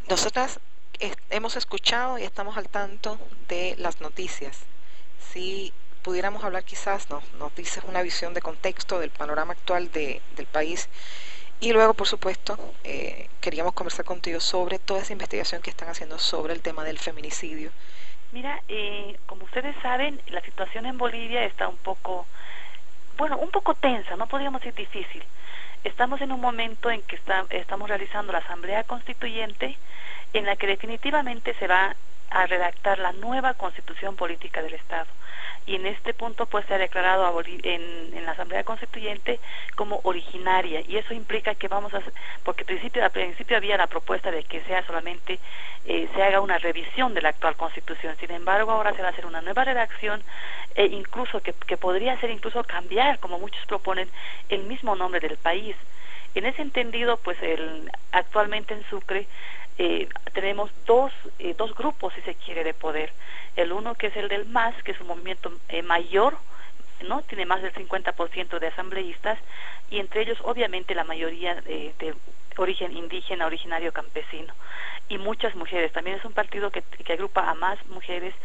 Nosotras hemos escuchado y estamos al tanto de las noticias. Si pudiéramos hablar quizás, nos dices una visión de contexto del panorama actual del país y luego, por supuesto, queríamos conversar contigo sobre toda esa investigación que están haciendo sobre el tema del feminicidio. Mira, como ustedes saben, la situación en Bolivia está un poco, bueno, un poco tensa, no podríamos decir difícil. Estamos en un momento en que estamos realizando la Asamblea Constituyente, en la que definitivamente se va a redactar la nueva Constitución Política del Estado. Y en este punto pues se ha declarado en la Asamblea Constituyente como originaria, y eso implica que vamos a, porque al principio había la propuesta de que sea solamente se haga una revisión de la actual Constitución. Sin embargo, ahora se va a hacer una nueva redacción, incluso que podría ser incluso cambiar, como muchos proponen, el mismo nombre del país. En ese entendido, pues actualmente en Sucre tenemos dos grupos, si se quiere, de poder. El uno, que es el del MAS, que es un movimiento mayor, ¿no? Tiene más del 50% de asambleístas, y entre ellos obviamente la mayoría de origen indígena, originario campesino, y muchas mujeres. También es un partido que agrupa a más mujeres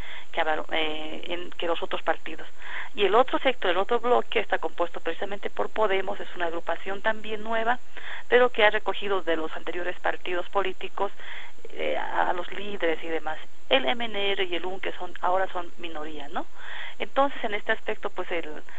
que los otros partidos. Y el otro sector, el otro bloque, está compuesto precisamente por Podemos. Es una agrupación también nueva, pero que ha recogido de los anteriores partidos políticos a los líderes y demás. El MNR y el UN, que ahora son minoría, ¿no? Entonces, en este aspecto, pues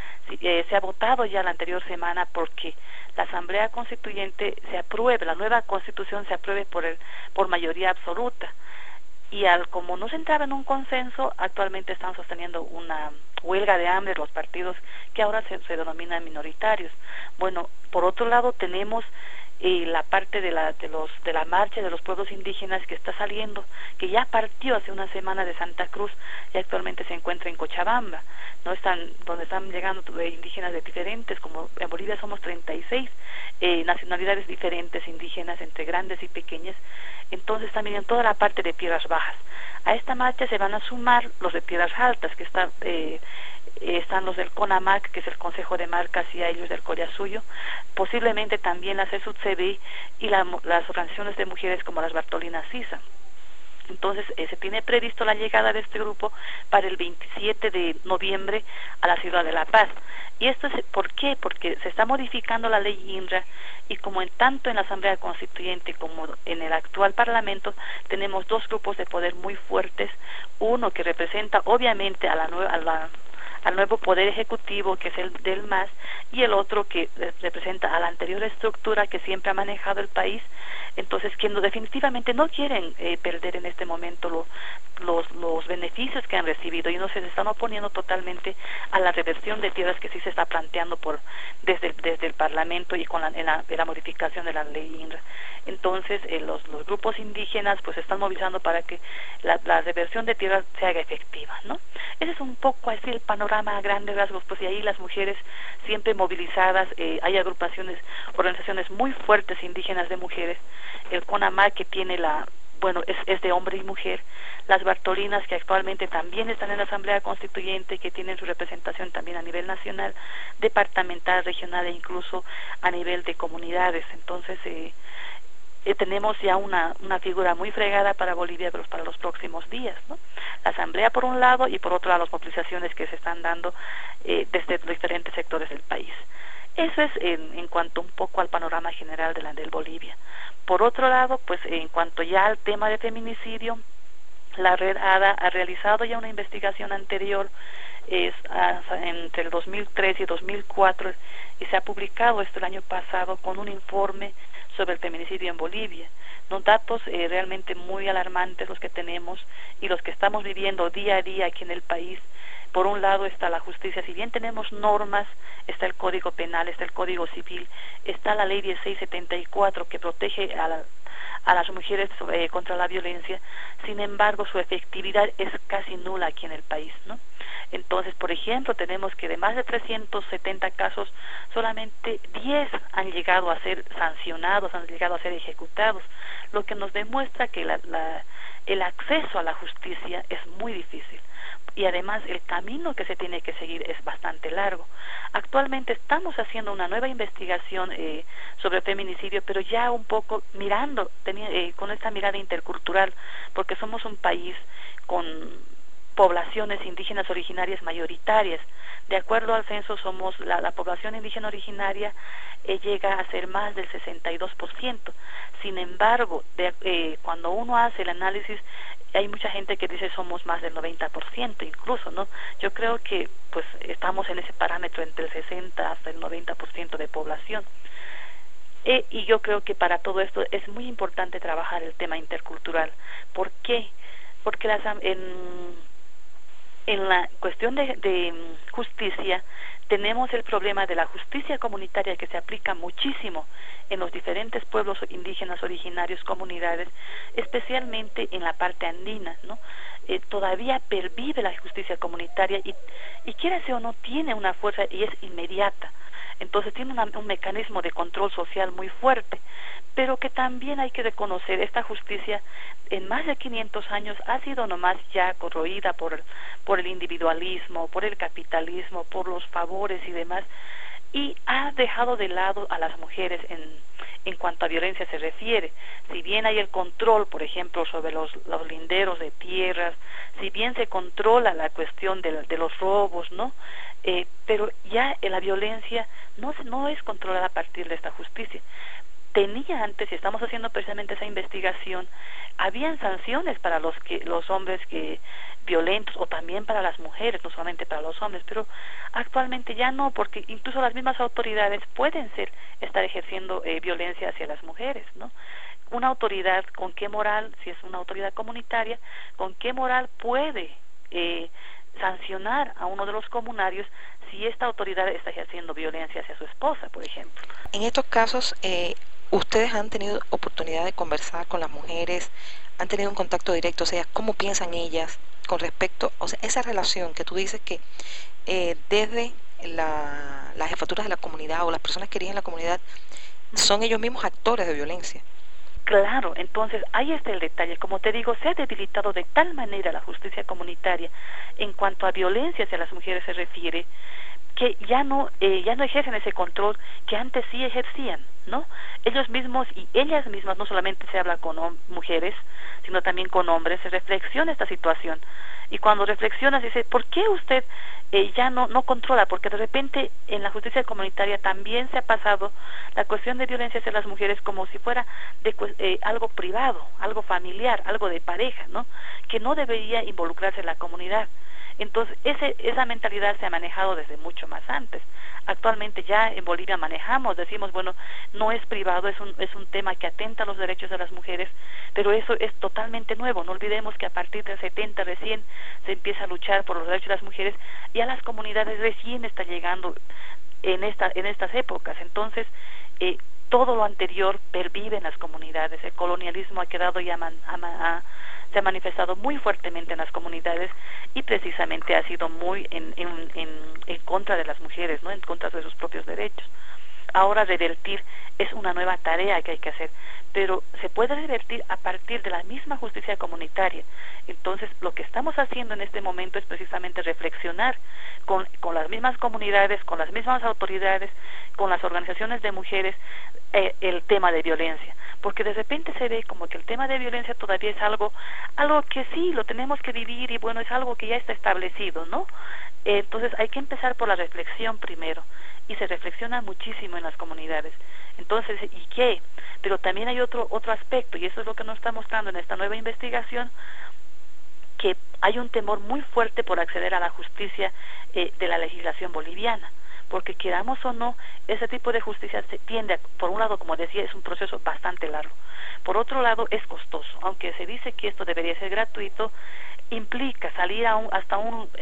se ha votado ya la anterior semana porque la Asamblea Constituyente se apruebe, la nueva Constitución se apruebe por mayoría absoluta. Y como no se entraba en un consenso, actualmente están sosteniendo una huelga de hambre los partidos que ahora se denominan minoritarios. Bueno, por otro lado tenemos la parte de la marcha de los pueblos indígenas que está saliendo, que ya partió hace una semana de Santa Cruz y actualmente se encuentra en Cochabamba, no están donde están llegando indígenas de diferentes, como en Bolivia somos 36 nacionalidades diferentes indígenas, entre grandes y pequeñas. Entonces también en toda la parte de Piedras Bajas. A esta marcha se van a sumar los de Piedras Altas, que están los del CONAMAC, que es el Consejo de Marcas, y a ellos del Collasuyo, posiblemente también la CESUTCB y las organizaciones de mujeres como las Bartolinas Sisa. Entonces se tiene previsto la llegada de este grupo para el 27 de noviembre a la ciudad de La Paz. ¿Y esto es por qué? Porque se está modificando la ley INRA, y como tanto en la Asamblea Constituyente como en el actual Parlamento tenemos dos grupos de poder muy fuertes, uno que representa obviamente al nuevo poder ejecutivo, que es el del MAS, y el otro que representa a la anterior estructura que siempre ha manejado el país. Entonces, que definitivamente no quieren perder en este momento los beneficios que han recibido, y no se están oponiendo totalmente a la reversión de tierras que sí se está planteando desde el Parlamento y con la modificación de la ley INRA. Entonces, los grupos indígenas pues están movilizando para que la reversión de tierras se haga efectiva, ¿no? Ese es un poco así el panorama a grandes rasgos, pues, y ahí las mujeres siempre movilizadas. Hay organizaciones muy fuertes indígenas de mujeres, el CONAMA, que tiene bueno, es de hombre y mujer, las Bartolinas, que actualmente también están en la Asamblea Constituyente, que tienen su representación también a nivel nacional, departamental, regional e incluso a nivel de comunidades. Entonces, tenemos ya una figura muy fregada para Bolivia para los próximos días, ¿no? La Asamblea por un lado, y por otro lado las movilizaciones que se están dando desde los diferentes sectores del país. Eso es en cuanto un poco al panorama general del Bolivia. Por otro lado, pues en cuanto ya al tema de feminicidio, la Red ADA ha realizado ya una investigación anterior entre el 2003 y 2004, y se ha publicado el año pasado con un informe sobre el feminicidio en Bolivia. Son datos realmente muy alarmantes los que tenemos y los que estamos viviendo día a día aquí en el país. Por un lado está la justicia, si bien tenemos normas, está el Código Penal, está el Código Civil, está la Ley 1674 que protege a las mujeres contra la violencia. Sin embargo, su efectividad es casi nula aquí en el país, ¿no? Entonces, por ejemplo, tenemos que de más de 370 casos, solamente 10 han llegado a ser sancionados, han llegado a ser ejecutados, lo que nos demuestra que el acceso a la justicia es muy difícil y además el camino que se tiene que seguir es bastante largo. Actualmente estamos haciendo una nueva investigación sobre feminicidio, pero ya un poco mirando, con esta mirada intercultural, porque somos un país con poblaciones indígenas originarias mayoritarias. De acuerdo al censo, somos la población indígena originaria llega a ser más del 62%. Sin embargo, cuando uno hace el análisis, hay mucha gente que dice somos más del 90% incluso, ¿no? Yo creo que pues estamos en ese parámetro entre el 60 hasta el 90% de población. Y yo creo que para todo esto es muy importante trabajar el tema intercultural. ¿Por qué? Porque en la cuestión de justicia tenemos el problema de la justicia comunitaria que se aplica muchísimo en los diferentes pueblos indígenas originarios, comunidades, especialmente en la parte andina, ¿no? Todavía pervive la justicia comunitaria y quiera sea o no tiene una fuerza y es inmediata. Entonces tiene un mecanismo de control social muy fuerte, pero que también hay que reconocer, esta justicia en más de 500 años ha sido nomás ya corroída por el individualismo, por el capitalismo, por los favores y demás, y ha dejado de lado a las mujeres en cuanto a violencia se refiere. Si bien hay el control, por ejemplo, sobre los linderos de tierras, si bien se controla la cuestión de los robos, ¿no? Pero ya la violencia no es controlada a partir de esta justicia. Tenía antes, y estamos haciendo precisamente esa investigación, habían sanciones para los hombres violentos, o también para las mujeres, no solamente para los hombres, pero actualmente ya no, porque incluso las mismas autoridades pueden estar ejerciendo violencia hacia las mujeres, ¿no? Una autoridad, ¿con qué moral, si es una autoridad comunitaria, con qué moral puede sancionar a uno de los comunarios si esta autoridad está ejerciendo violencia hacia su esposa, por ejemplo? En estos casos, ¿ustedes han tenido oportunidad de conversar con las mujeres? ¿Han tenido un contacto directo? O sea, ¿cómo piensan ellas con respecto, o sea, esa relación que tú dices que desde las jefaturas de la comunidad o las personas que dirigen la comunidad son ellos mismos actores de violencia? Claro, entonces ahí está el detalle. Como te digo, se ha debilitado de tal manera la justicia comunitaria en cuanto a violencia hacia las mujeres se refiere, que ya no ejercen ese control que antes sí ejercían, ¿no? Ellos mismos y ellas mismas, no solamente se habla con mujeres, sino también con hombres, se reflexiona esta situación. Y cuando reflexionas, dice, ¿por qué usted ya no controla? Porque de repente en la justicia comunitaria también se ha pasado la cuestión de violencia hacia las mujeres como si fuera algo privado, algo familiar, algo de pareja, ¿no? Que no debería involucrarse en la comunidad. Entonces, esa mentalidad se ha manejado desde mucho más antes. Actualmente ya en Bolivia decimos, bueno, no es privado, es un tema que atenta a los derechos de las mujeres, pero eso es totalmente nuevo. No olvidemos que a partir del 70 recién se empieza a luchar por los derechos de las mujeres y a las comunidades recién está llegando en estas épocas. Entonces, todo lo anterior pervive en las comunidades. El colonialismo ha quedado ya se ha manifestado muy fuertemente en las comunidades y precisamente ha sido muy en contra de las mujeres, ¿no? En contra de sus propios derechos. Ahora revertir es una nueva tarea que hay que hacer, pero se puede revertir a partir de la misma justicia comunitaria. Entonces, lo que estamos haciendo en este momento es precisamente reflexionar con las mismas comunidades, con las mismas autoridades, con las organizaciones de mujeres, el tema de violencia. Porque de repente se ve como que el tema de violencia todavía es algo que sí, lo tenemos que vivir y bueno, es algo que ya está establecido, ¿no? Entonces hay que empezar por la reflexión primero, y se reflexiona muchísimo en las comunidades. Entonces, ¿y qué? Pero también hay otro aspecto, y eso es lo que nos está mostrando en esta nueva investigación, que hay un temor muy fuerte por acceder a la justicia de la legislación boliviana. Porque queramos o no, ese tipo de justicia se tiende por un lado, como decía, es un proceso bastante largo. Por otro lado, es costoso. Aunque se dice que esto debería ser gratuito, implica salir hasta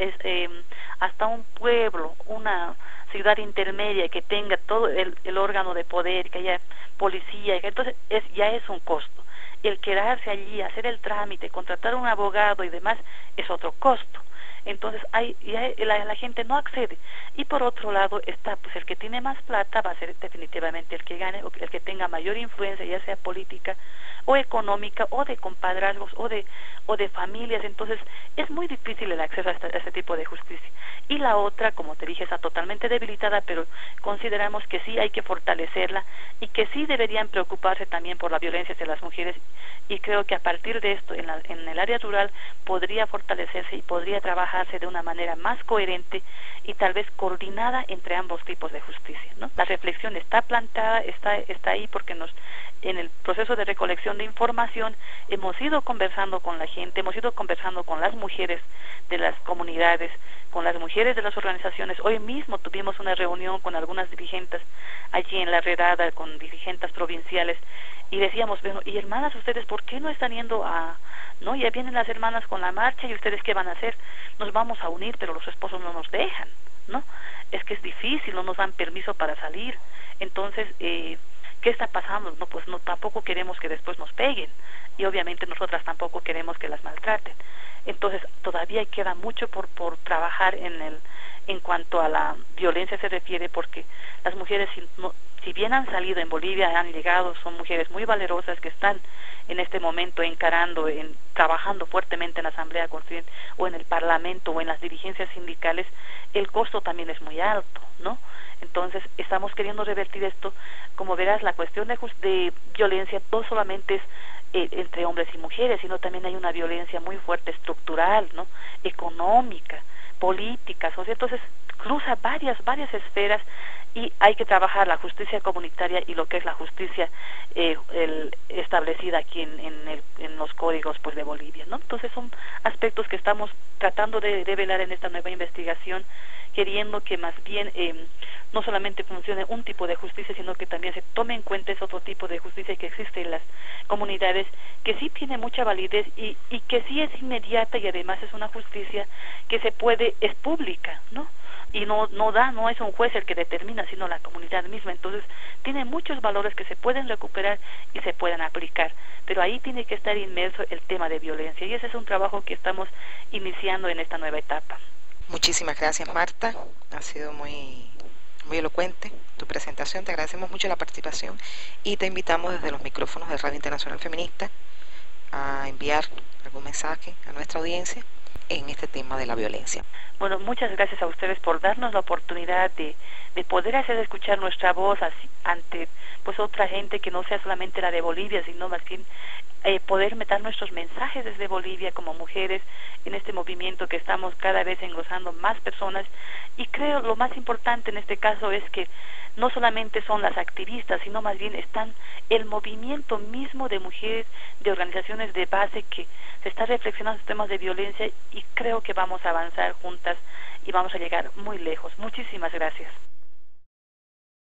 un pueblo, una ciudad intermedia que tenga todo el órgano de poder, que haya policía, entonces ya es un costo. El quedarse allí, hacer el trámite, contratar un abogado y demás, es otro costo. Entonces la gente no accede. Y por otro lado está, pues el que tiene más plata va a ser definitivamente el que gane, o el que tenga mayor influencia, ya sea política o económica, o de compadrazgos, o de familias. Entonces es muy difícil el acceso a este tipo de justicia. Y la otra, como te dije, está totalmente debilitada, pero consideramos que sí hay que fortalecerla y que sí deberían preocuparse también por la violencia hacia las mujeres, y creo que a partir de esto en el área rural podría fortalecerse y podría trabajarse de una manera más coherente y tal vez coordinada entre ambos tipos de justicia, ¿no? La reflexión está plantada, está ahí, porque en el proceso de recolección de información hemos ido conversando con la gente, hemos ido conversando con las mujeres de las comunidades, con las mujeres de las organizaciones. Hoy mismo tuvimos una reunión con algunas dirigentes allí en La Redada, con dirigentes provinciales, y decíamos, bueno, y hermanas, ¿ustedes por qué no están yendo no? Ya vienen las hermanas con la marcha, ¿y ustedes qué van a hacer? Nos vamos a unir, pero los esposos no nos dejan, ¿no? Es que es difícil, no nos dan permiso para salir. Entonces, ¿qué está pasando? No, pues no, tampoco queremos que después nos peguen, y obviamente nosotras tampoco queremos que las maltraten. Entonces, todavía queda mucho por trabajar en cuanto a la violencia se refiere, porque las mujeres, si bien han salido en Bolivia, han llegado, son mujeres muy valerosas que están en este momento trabajando fuertemente en la Asamblea Constituyente o en el Parlamento o en las dirigencias sindicales, el costo también es muy alto, ¿no? Entonces, estamos queriendo revertir esto. Como verás, la cuestión de violencia no solamente es entre hombres y mujeres, sino también hay una violencia muy fuerte estructural, ¿no? Económica, política, social. Entonces cruza varias esferas, y hay que trabajar la justicia comunitaria y lo que es la justicia establecida aquí en los códigos, pues, de Bolivia, ¿no? Entonces son aspectos que estamos tratando de develar en esta nueva investigación, queriendo que más bien no solamente funcione un tipo de justicia, sino que también se tome en cuenta ese otro tipo de justicia que existe en las comunidades, que sí tiene mucha validez y que sí es inmediata, y además es una justicia que es pública, ¿no? Y no es un juez el que determina, sino la comunidad misma. Entonces tiene muchos valores que se pueden recuperar y se pueden aplicar, pero ahí tiene que estar inmerso el tema de violencia, y ese es un trabajo que estamos iniciando en esta nueva etapa. Muchísimas gracias, Marta, ha sido muy elocuente tu presentación, te agradecemos mucho la participación y te invitamos desde los micrófonos de Radio Internacional Feminista a enviar algún mensaje a nuestra audiencia en este tema de la violencia. Bueno, muchas gracias a ustedes por darnos la oportunidad de poder hacer escuchar nuestra voz ante, pues, otra gente que no sea solamente la de Bolivia, sino más bien poder meter nuestros mensajes desde Bolivia como mujeres en este movimiento que estamos cada vez engrosando más personas. Y creo lo más importante en este caso es que no solamente son las activistas, sino más bien están el movimiento mismo de mujeres, de organizaciones de base, que se está reflexionando en temas de violencia, y creo que vamos a avanzar juntas y vamos a llegar muy lejos. Muchísimas gracias.